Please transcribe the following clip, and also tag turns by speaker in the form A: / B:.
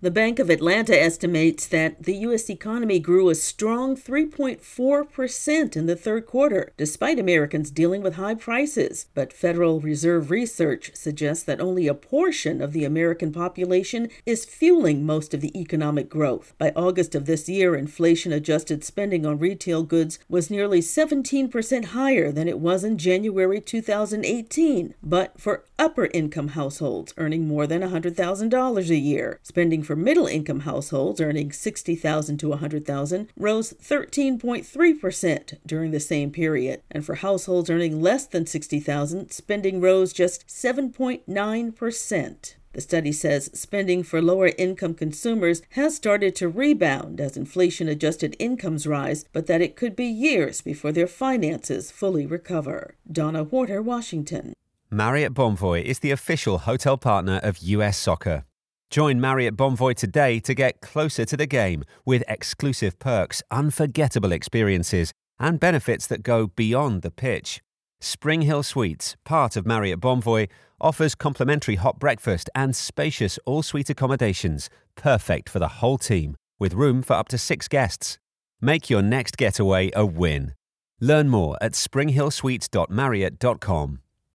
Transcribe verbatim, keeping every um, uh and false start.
A: The Bank of Atlanta estimates that the U S economy grew a strong three point four percent in the third quarter, despite Americans dealing with high prices. But Federal Reserve research suggests that only a portion of the American population is fueling most of the economic growth. By August of this year, inflation-adjusted spending on retail goods was nearly seventeen percent higher than it was in January two thousand eighteen. But for upper-income households earning more than one hundred thousand dollars a year, spending for middle-income households earning sixty thousand dollars to one hundred thousand dollars rose thirteen point three percent during the same period. And for households earning less than sixty thousand dollars, spending rose just seven point nine percent. The study says spending for lower-income consumers has started to rebound as inflation-adjusted incomes rise, but that it could be years before their finances fully recover. Donna Warder, Washington.
B: Marriott Bonvoy is the official hotel partner of U S Soccer. Join Marriott Bonvoy today to get closer to the game with exclusive perks, unforgettable experiences, and benefits that go beyond the pitch. Spring Hill Suites, part of Marriott Bonvoy, offers complimentary hot breakfast and spacious all-suite accommodations, perfect for the whole team, with room for up to six guests. Make your next getaway a win. Learn more at spring hill suites dot marriott dot com.